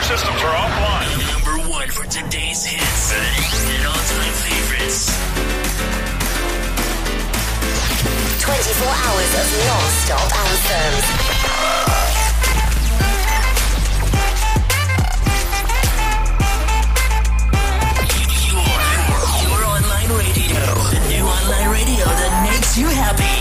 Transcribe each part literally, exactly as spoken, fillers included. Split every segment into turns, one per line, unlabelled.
systems are offline.
Number one for today's hits and all-time favorites.
twenty-four hours of non-stop anthems.
The new online radio that makes you happy.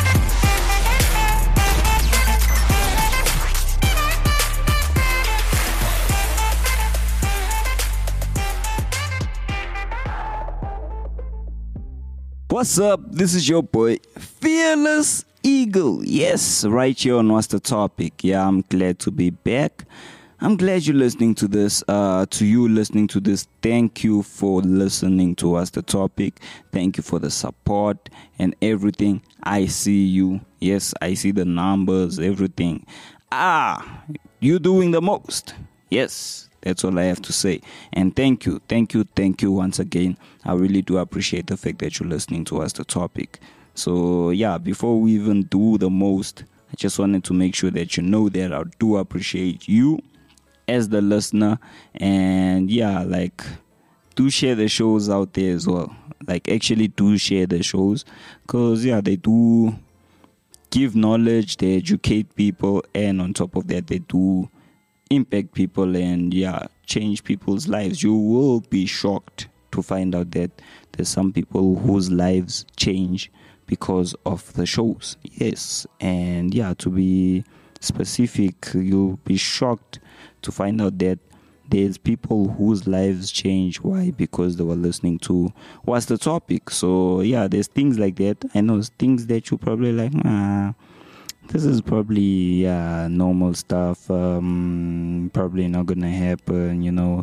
What's up? This is your boy, Fearless Eagle. Yes, right here on What's the Topic. Yeah, I'm glad to be back. I'm glad you're listening to this. Uh, to you listening to this, thank you for listening to us, the topic. Thank you for the support and everything. I see you. Yes, I see the numbers, everything. Ah, you're doing the most. Yes, that's all I have to say. And thank you, thank you, thank you once again. I really do appreciate the fact that you're listening to us, the topic. So yeah, before we even do the most, I just wanted to make sure that you know that I do appreciate you as the listener, and yeah, like, do share the shows out there as well. Like, actually do share the shows, because yeah, they do give knowledge, they educate people, and on top of that, they do impact people and yeah, change people's lives. You will be shocked to find out that there's some people whose lives change because of the shows. Yes, and yeah, to be specific, you'll be shocked to find out that there's people whose lives change. Why? Because they were listening to What's the Topic. So yeah, there's things like that. I know things that you probably like, ah, this is probably yeah, normal stuff, um, probably not gonna happen, you know.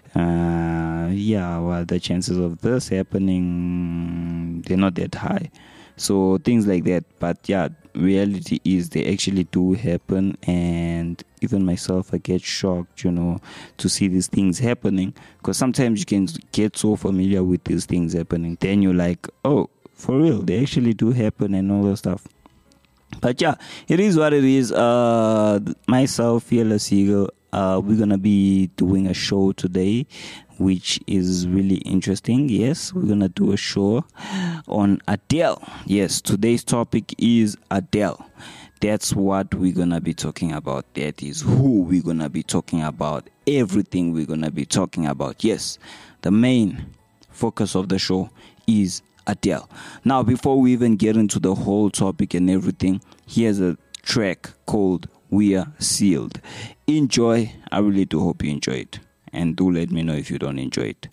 Uh, yeah, well, the chances of this happening, they're not that high. So things like that. But yeah, reality is they actually do happen, and even myself, I get shocked, you know, to see these things happening, because sometimes you can get so familiar with these things happening, then you're like, oh, for real, they actually do happen and all that stuff. But yeah, it is what it is. Uh, myself, Fearless Eagle, uh, we're gonna be doing a show today, which is really interesting. Yes, we're gonna do a show on Adele. Yes, today's topic is Adele. That's what we're gonna be talking about. That is who we're gonna be talking about. Everything we're gonna be talking about. Yes, the main focus of the show is Adele. Now, before we even get into the whole topic and everything, here's a track called We Are Sealed. Enjoy. I really do hope you enjoy it. And do let me know if you don't enjoy it.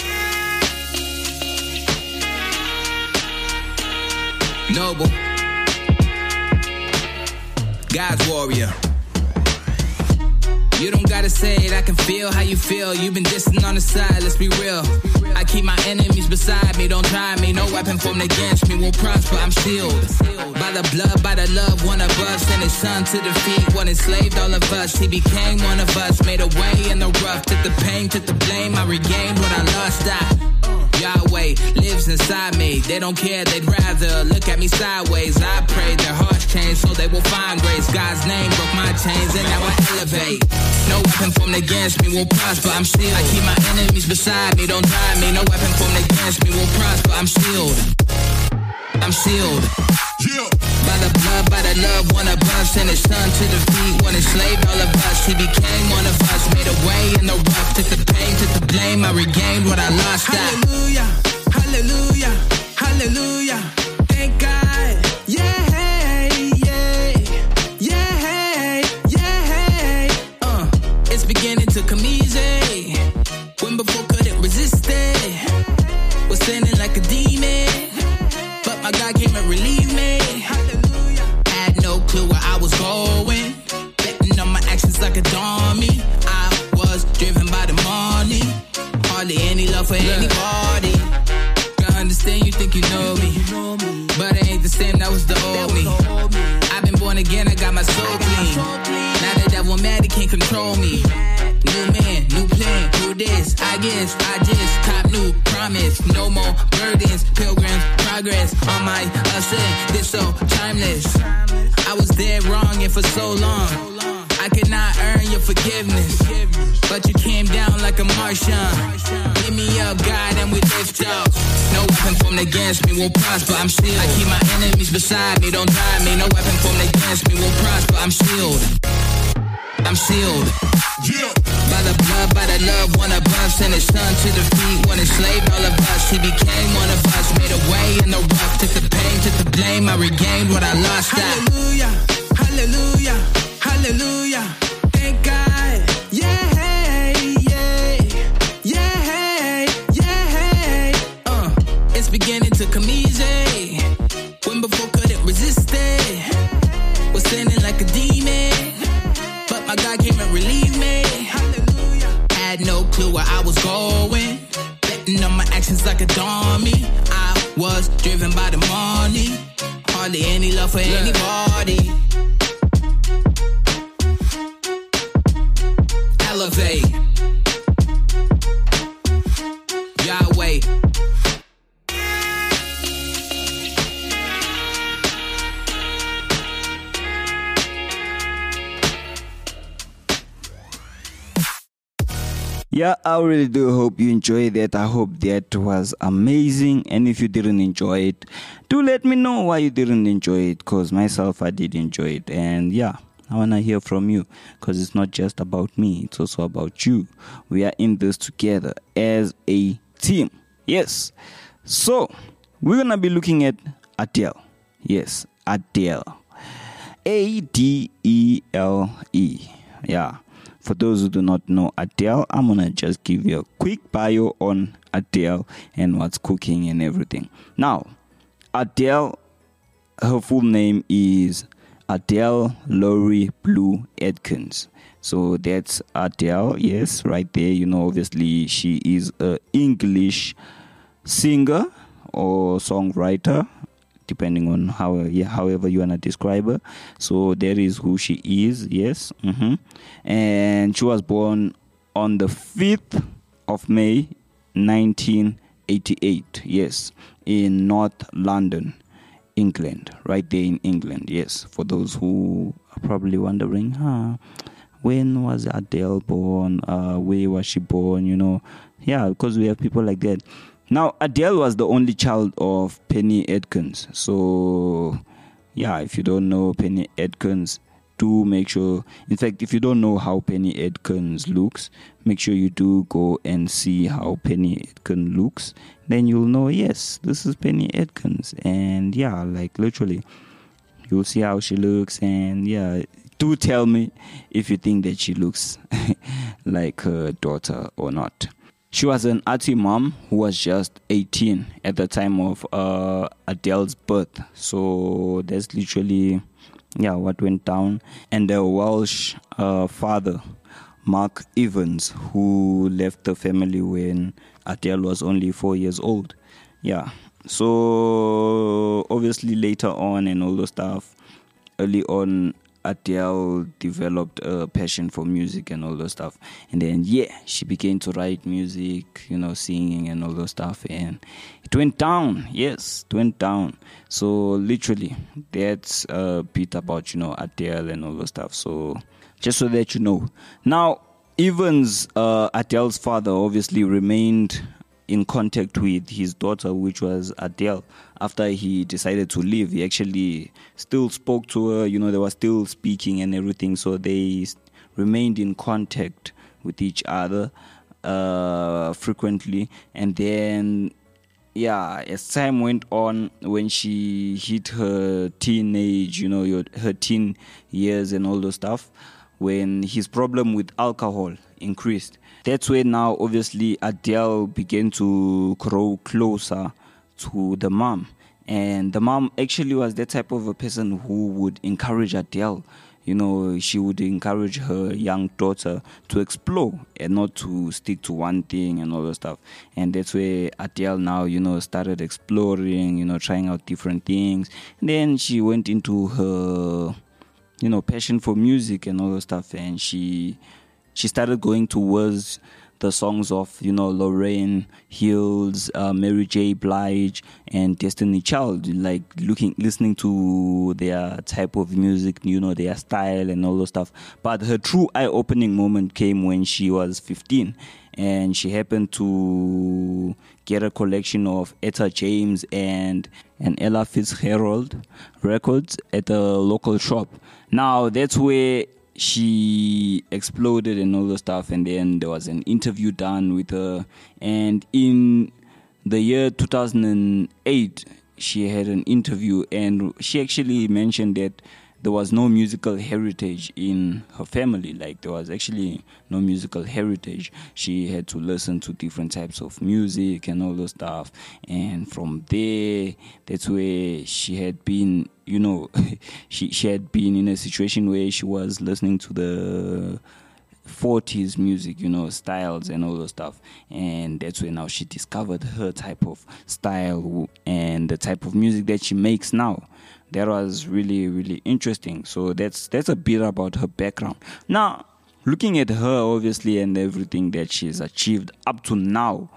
Noble, God's warrior. You don't gotta say it, I can feel how you feel. You've been distant on the side, let's be real. I keep my enemies beside me, don't try me. No weapon formed against me will prosper, I'm sealed. By the blood, by the love, one of us. Sent his son to defeat what enslaved all of us. He became one of us, made a way in the rough. Took the pain, took the blame, I regained what I lost. I Yahweh lives inside me. They don't care, they'd rather look at me sideways. I pray their hearts change so they will find grace. God's name broke my chains and now I elevate. No weapon formed against me will prosper, I'm sealed. I keep my enemies beside me, don't try me. No weapon formed against me will prosper, I'm sealed. I'm sealed. Yeah. By the blood, by the love, one of us. Sent his son to defeat what enslaved all of us. He became one of us, made a way in the rough. Took the pain, took the blame, I regained what I lost. Hallelujah, hallelujah, hallelujah. Thank God, yeah, yeah, yeah, yeah. Uh, it's beginning to come easy. When before couldn't resist it. Was sinning like a demon. My God came and relieved me. Hallelujah. Had no clue where I was going. Betting on my actions like a dummy. I was driven by the money. Hardly any love for anybody. Gotta understand, you think you know me. But it ain't the same, that was the old me. I've been born again, I got my soul clean. Now the devil mad, he can't control me. New man, new plan, new this, I guess, I just cop new promise. No more burdens, pilgrims, progress on my ascent, this so timeless. I was dead wrong and for so long, I cannot earn your forgiveness, but you came down like a Martian. Give me up, God, and we lift up. No weapon formed against me will prosper, I'm sealed. I keep my enemies beside me, don't drive me. No weapon formed against me will prosper, I'm sealed. I'm sealed. Yeah. By the blood, by the love, one of us. Sent his son to the feet, one enslaved all of us. He became one of us, made a way in the rough. Took the pain, took the blame, I regained what I lost. Hallelujah, hallelujah, hallelujah. Thank God, yeah, yeah, yeah, yeah. Uh, it's beginning to come easy. When before couldn't resist it. Was standing like a demon. My God came and relieved me. Hallelujah. Had no clue where I was going. Betting on my actions like a dummy. I was driven by the money. Hardly any love for yeah. anybody. Elevate. Yahweh.
Yeah, I really do hope you enjoyed that. I hope that was amazing. And if you didn't enjoy it, do let me know why you didn't enjoy it. Because myself, I did enjoy it. And yeah, I want to hear from you. Because it's not just about me. It's also about you. We are in this together as a team. Yes. So, we're going to be looking at Adele. Yes, Adele. A D E L E. Yeah. For those who do not know Adele, I'm going to just give you a quick bio on Adele and what's cooking and everything. Now, Adele, her full name is Adele Laurie Blue Atkins. So that's Adele, yes, right there. You know, obviously she is an English singer or songwriter, depending on how, yeah, however you want to describe her. So that is who she is, yes. Mm-hmm. And she was born on the fifth of May, nineteen eighty-eight, yes, in North London, England, right there in England, yes. For those who are probably wondering, huh, when was Adele born? Uh, where was she born? You know, yeah, because we have people like that. Now, Adele was the only child of Penny Atkins. So, yeah, if you don't know Penny Atkins, do make sure, in fact, if you don't know how Penny Atkins looks, make sure you do go and see how Penny Atkins looks. Then you'll know, yes, this is Penny Atkins. And, yeah, like, literally, you'll see how she looks. And, yeah, do tell me if you think that she looks like her daughter or not. She was an arty mom who was just eighteen at the time of uh, Adele's birth. So that's literally, yeah, what went down. And the Welsh uh, father, Mark Evans, who left the family when Adele was only four years old. Yeah. So obviously later on and all the stuff, early on, Adele developed a passion for music and all those stuff. And then, yeah, she began to write music, you know, singing and all those stuff. And it went down. Yes, it went down. So, literally, that's a bit about, you know, Adele and all those stuff. So, just so that you know. Now, Evans, uh, Adele's father, obviously remained in contact with his daughter, which was Adele. After he decided to leave, he actually still spoke to her. You know, they were still speaking and everything. So they remained in contact with each other uh, frequently. And then, yeah, as time went on, when she hit her teenage, you know, your, her teen years and all those stuff, when his problem with alcohol increased, that's when now, obviously, Adele began to grow closer to the mom. And the mom actually was that type of a person who would encourage Adele. You know, she would encourage her young daughter to explore and not to stick to one thing and all that stuff. And that's where Adele now, you know, started exploring, you know, trying out different things. And then she went into her, you know, passion for music and all that stuff. And she... She started going towards the the songs of, you know, Lorraine Hills, uh, Mary J. Blige, and Destiny Child, like looking, listening to their type of music, you know, their style and all those stuff. But her true eye-opening moment came when she was fifteen, and she happened to get a collection of Etta James and and Ella Fitzgerald records at a local shop. Now that's where she exploded and all the stuff, and then there was an interview done with her, and in the year two thousand eight she had an interview, and she actually mentioned that there was no musical heritage in her family. Like, there was actually no musical heritage. She had to listen to different types of music and all those stuff. And from there, that's where she had been, you know, she, she had been in a situation where she was listening to the forties music, you know, styles and all those stuff. And that's where now she discovered her type of style and the type of music that she makes now. That was really, really interesting. So that's that's a bit about her background. Now, looking at her, obviously, and everything that she's achieved up to now,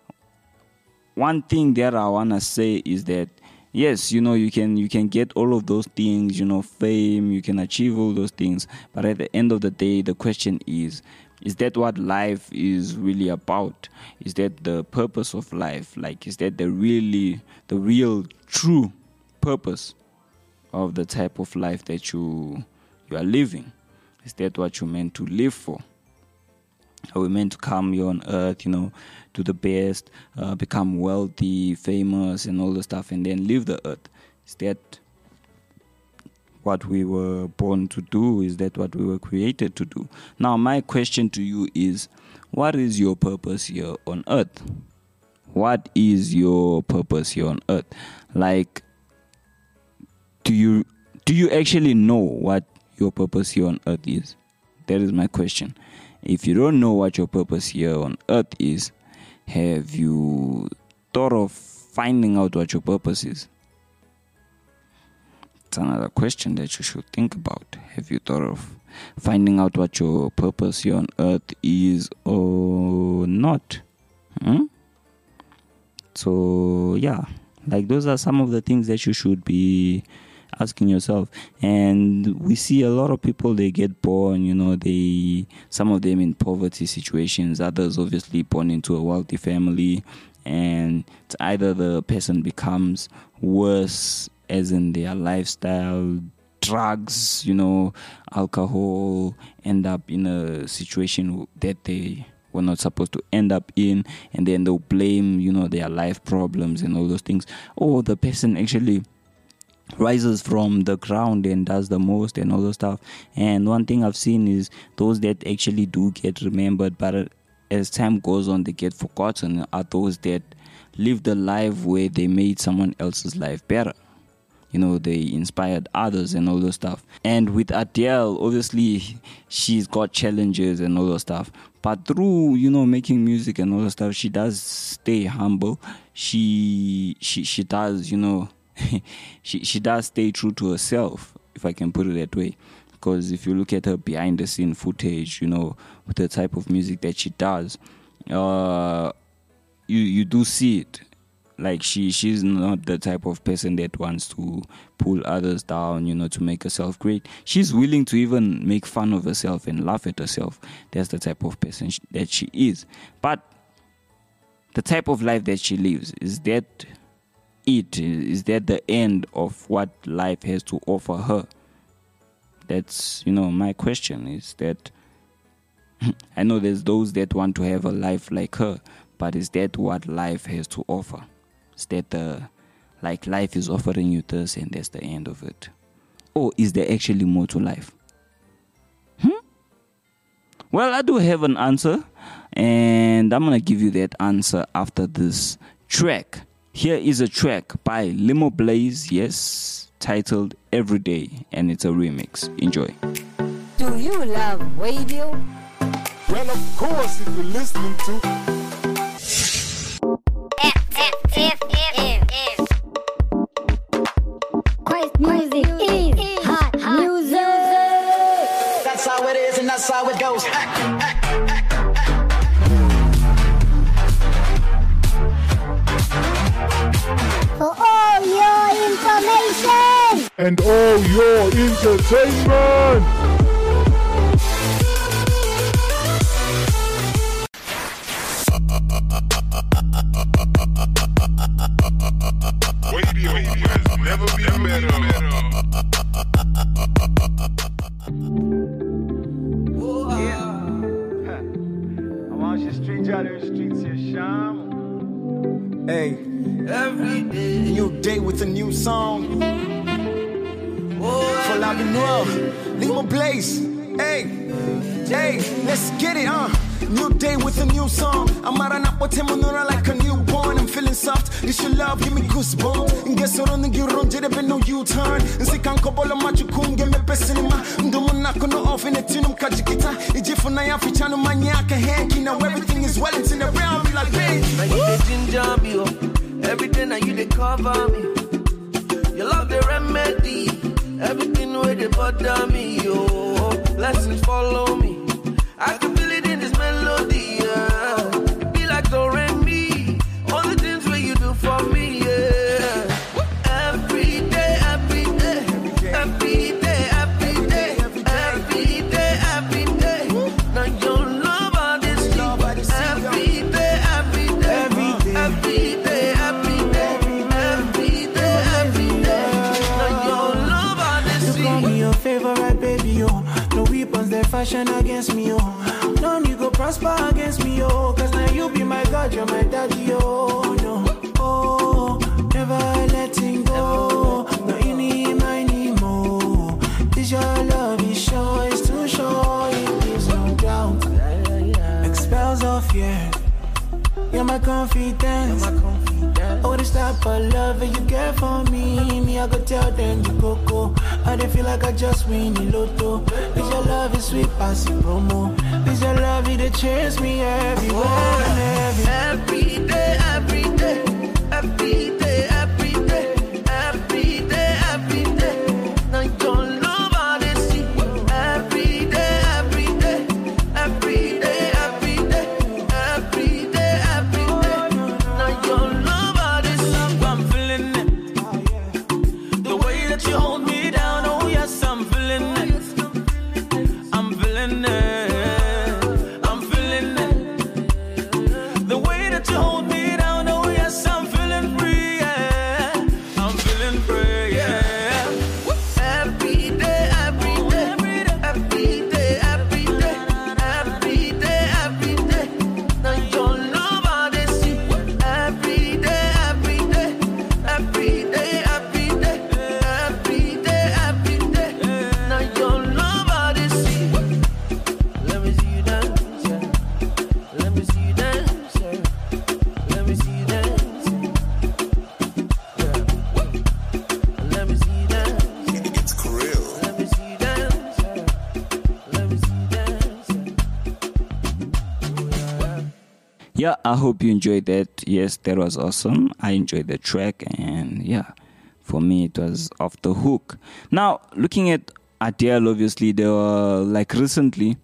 one thing that I want to say is that, yes, you know, you can you can get all of those things, you know, fame, you can achieve all those things. But at the end of the day, the question is, is that what life is really about? Is that the purpose of life? Like, is that the really, the real, true purpose of the type of life that you you are living? Is that what you're meant to live for? Are we meant to come here on earth, you know, do the best, uh, become wealthy, famous, and all the stuff, and then leave the earth? Is that what we were born to do? Is that what we were created to do? Now, my question to you is, what is your purpose here on earth? What is your purpose here on earth? Like, Do you do you actually know what your purpose here on earth is? That is my question. If you don't know what your purpose here on earth is, have you thought of finding out what your purpose is? It's another question that you should think about. Have you thought of finding out what your purpose here on earth is or not? Hmm? So, yeah, like those are some of the things that you should be asking yourself. And we see a lot of people, they get born, you know, they some of them in poverty situations, others obviously born into a wealthy family, and it's either the person becomes worse, as in their lifestyle, drugs, you know, alcohol, end up in a situation that they were not supposed to end up in, and then they'll blame, you know, their life problems and all those things. Or the person actually rises from the ground and does the most and all those stuff. And one thing I've seen is those that actually do get remembered, but as time goes on, they get forgotten, are those that lived a life where they made someone else's life better. You know, they inspired others and all those stuff. And with Adele, obviously, she's got challenges and all those stuff. But through, you know, making music and all that stuff, she does stay humble. She she she does, you know, she she does stay true to herself, if I can put it that way. Because if you look at her behind the scene footage, you know, with the type of music that she does, uh, you you do see it. Like she she's not the type of person that wants to pull others down, you know, to make herself great. She's willing to even make fun of herself and laugh at herself. That's the type of person she, that she is. But the type of life that she lives, is that it? Is that the end of what life has to offer her? That's, you know, my question is that I know there's those that want to have a life like her, but is that what life has to offer? Is that the, like life is offering you this and that's the end of it? Or is there actually more to life? Hmm? Well, I do have an answer, and I'm going to give you that answer after this track. Here is a track by Limo Blaze, yes, titled Everyday, and it's a remix. Enjoy.
Do you love radio?
Well, of course, if you're listening to
F, F, F, F, F.
Christ music is hot music.
That's how it is and that's how it goes.
Entertainment. Radio has never been better.
I want you street out in the streets here, Sham. Hey, every day, new day with a new song. For La Noir, Lima Blaze. Hey, hey, let's get it, uh. New day with a new song. I'm out and up with him like a newborn. I'm feeling soft. This your love, give me goosebumps. And guess what on the you run, did have been no U-turn. And say can't cobble a machu kung, get me best cinema. And the one not gonna off in a tinum kajikita. It's if I have to channel maniaca hanky. Now everything is well, it's in the realm, like me.
Now you the ginger me, oh. Every day now you the cover me. You love the remedy. Everything where they bother me, oh. Blessings follow me. I can feel it in this melody, yeah. It be like do re mi. All the things where you do for me, yeah. Every day, every day, every day, every day, every day, every day. Now your love all this every day, every day, every day, every day, every day, every day. Now your love all this.
You call me your favorite baby, oh. No weapons they fashion against me, oh. None you go prosper against me, oh. Cause now you be my God, you're my daddy, oh. No, oh, never letting go. No, you need my anymore. This your love is sure, it's too sure. It is no doubt. Expels all fear. You're my confidence. Oh, this type of love that you get for me. Me, I go tell them you go go. I don't feel like I just win the lotto. This your love is sweet, pass it promo. This your love, it chase me everywhere and every,
every day, every day, every day, every day, every day, every day. Now your love, I dey see every day, every day, every day, every day, every day, every day. Now your love, I dey see. I'm feeling it. The way that you hold me down, oh yes, I'm feeling it. I'm feeling it.
Yeah, I hope you enjoyed that. Yes, that was awesome. I enjoyed the track, and yeah, for me it was off the hook. Now, looking at Adele, obviously, there were like recently,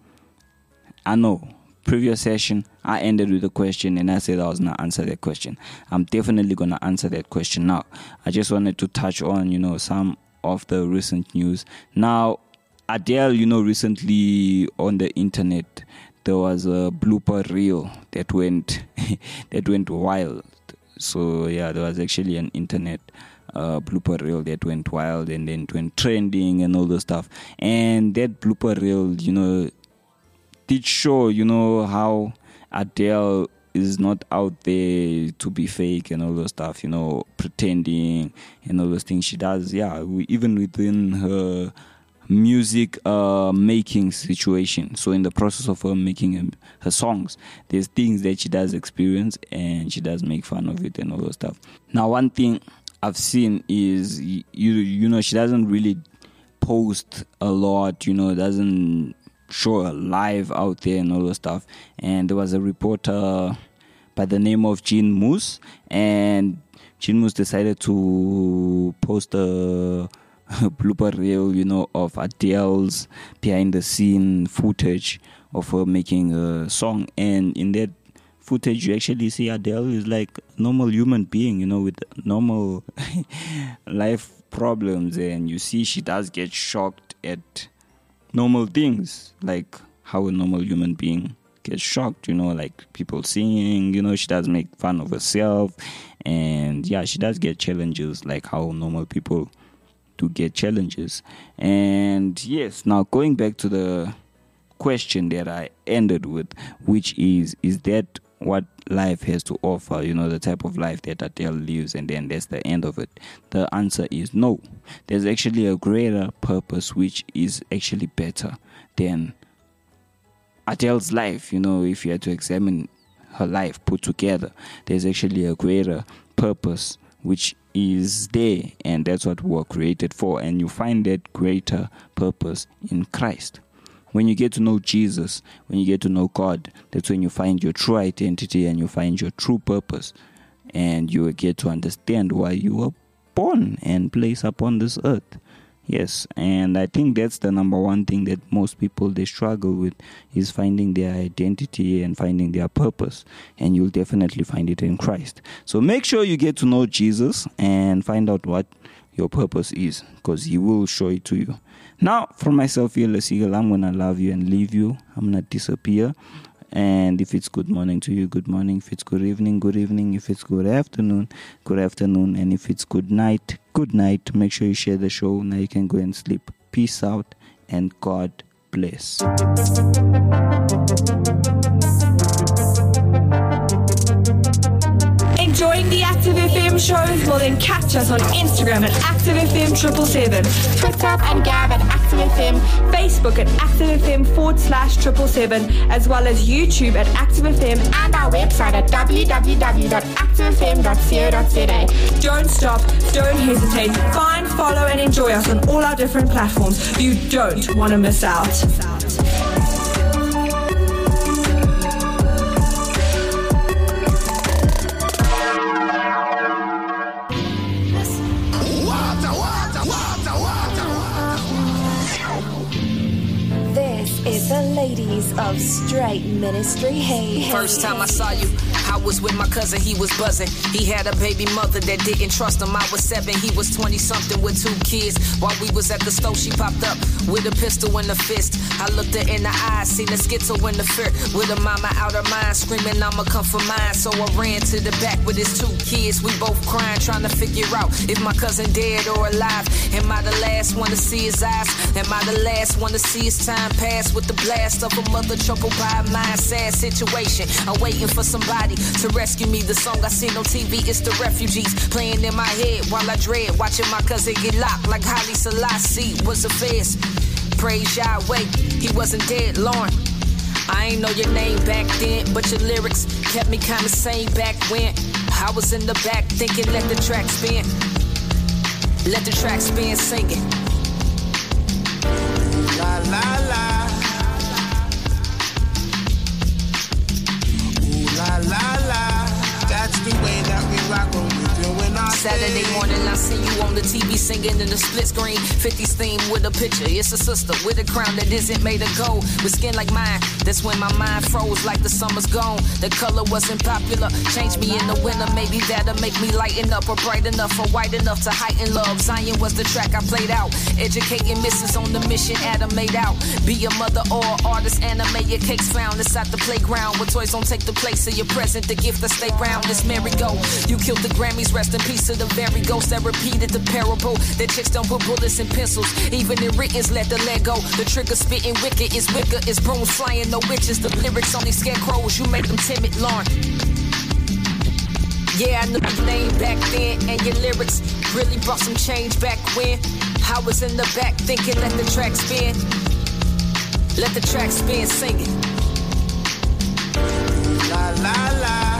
I know, previous session, I ended with a question and I said I was going to answer that question. I'm definitely going to answer that question now. I just wanted to touch on, you know, some of the recent news. Now, Adele, you know, recently on the internet, there was a blooper reel that went that went wild. So yeah, there was actually an internet uh, blooper reel that went wild and then it went trending and all those stuff. And that blooper reel, you know, did show, you know, how Adele is not out there to be fake and all those stuff, you know, pretending and all those things she does. Yeah, we, even within her music uh, making situation. So in the process of her making um, her songs, there's things that she does experience and she does make fun of it and all those stuff. Now, one thing I've seen is, you you know, she doesn't really post a lot, you know, doesn't show her live out there and all those stuff. And there was a reporter by the name of Jean Moose, and Jean Moose decided to post a blooper reel, you know, of Adele's behind the scene footage of her making a song. And in that footage, you actually see Adele is like a normal human being, you know, with normal life problems. And you see she does get shocked at normal things, like how a normal human being gets shocked, you know, like people singing, you know, she does make fun of herself, and yeah, she does get challenges like how normal people do get challenges. And yes, now going back to the question that I ended with, which is, is that what life has to offer, you know, the type of life that Adele lives, and then that's the end of it? The answer is no. There's actually a greater purpose which is actually better than Adele's life. You know, if you had to examine her life put together, there's actually a greater purpose which is there, and that's what we were created for. And you find that greater purpose in Christ. When you get to know Jesus, when you get to know God, that's when you find your true identity and you find your true purpose, and you get to understand why you were born and placed upon this earth. Yes, and I think that's the number one thing that most people, they struggle with, is finding their identity and finding their purpose. And you'll definitely find it in Christ. So make sure you get to know Jesus and find out what your purpose is, because he will show it to you. Now, for myself, Fearless Eagle, I'm going to love you and leave you. I'm going to disappear. And if it's good morning to you, good morning. If it's good evening, good evening. If it's good afternoon, good afternoon. And if it's good night, good night. Make sure you share the show. Now you can go and sleep. Peace out and God bless.
Enjoying the Active F M shows? Well, then catch us on Instagram at Active F M triple seven, Twitter and Gab at Active F M, Facebook at Active F M forward slash triple seven, as well as YouTube at Active F M and our website at w w w dot active f m dot co dot z a. Don't stop, don't hesitate. Find, follow, and enjoy us on all our different platforms. You don't want to miss out.
Is the ladies of Straight Ministry. Hey, hey.
First time I saw you, I was with my cousin, he was buzzing. He had a baby mother that didn't trust him. I was seven, he was twenty-something with two kids. While we was at the stove, she popped up with a pistol in the fist. I looked her in the eyes, seen a schizo in the fear. With her mama out her mind, screaming, I'ma come for mine. So I ran to the back with his two kids. We both crying, trying to figure out if my cousin dead or alive. Am I the last one to see his eyes? Am I the last one to see his time pass with the blast of a mother troubled by a mind? Sad situation. I'm waiting for somebody to rescue me. The song I seen on T V is The Refugees playing in my head while I dread watching my cousin get locked like Haile Selassie was a fez. Praise Yahweh, he wasn't dead, Lauren. I ain't know your name back then, but your lyrics kept me kinda sane back when I was in the back thinking let the track spin. Let the track spin singing.
La la la. La la la, that's the way that we rock when we doing our
Saturday
thing.
morning, I see you on the T V singing in the split screen. fifties theme with a picture. It's a sister with a crown that isn't made of gold, with skin like mine. That's when my mind froze like the summer's gone. The color wasn't popular. Changed me in the winter. Maybe that'll make me lighten up or bright enough or white enough to heighten love. Zion was the track I played out. Educating missus on the mission Adam made out. Be a mother or an artist, anime your cakes found inside the playground. Where toys don't take the place of your present, the gift that stay round. This merry-go. You killed the Grammys, rest in peace to the very ghost that repeated the parable. That chicks don't put bullets in pencils, even in writtens, let the leg go. The trigger spitting wicked is wicker, it's brooms flying, no witches. The lyrics only scarecrows, you make them timid, Lauren. Yeah, I knew your name back then, and your lyrics really brought some change back when I was in the back thinking let the track spin. Let the track spin singing.
La la la.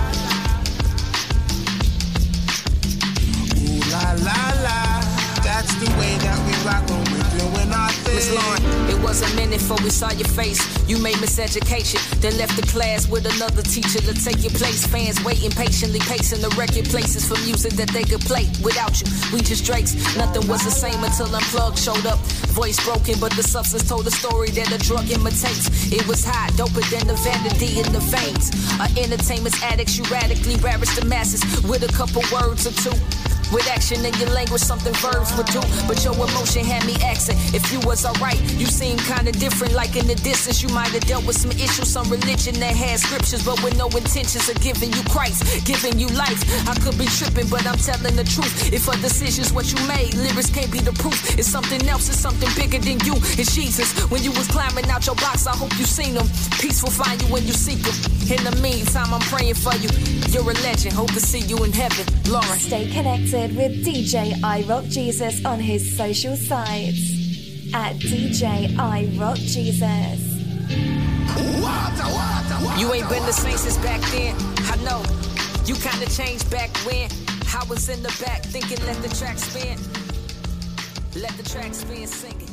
La la la, that's the way that we rock when we're doing our thing.
Miss Lauren, it was a minute before we saw your face. You made miseducation, then left the class with another teacher to take your place. Fans waiting patiently, pacing the record places for music that they could play. Without you, we just Drakes. Nothing was the same until Unplugged showed up. Voice broken, but the substance told a story that a drug imitates. It was hot, doper than the vanity in the veins. Our entertainment's addicts, you radically ravish the masses with a couple words or two. With action in your language, something verbs would do. But your emotion had me asking if you was alright. You seem kinda different, like in the distance. You might have dealt with some issues, some religion that had scriptures, but with no intentions of giving you Christ, giving you life. I could be tripping, but I'm telling the truth. If a decision's what you made, lyrics can't be the proof. It's something else, it's something bigger than you. It's Jesus. When you was climbing out your box, I hope you seen him. Peaceful find you when you seek him. In the meantime, I'm praying for you. You're a legend. Hope to see you in heaven. Lauren.
Stay connected with D J I Rock Jesus on his social sites at D J I Rock Jesus.
You ain't been the same since back then. I know. You kinda changed back when I was in the back thinking let the track spin. Let the track spin singing.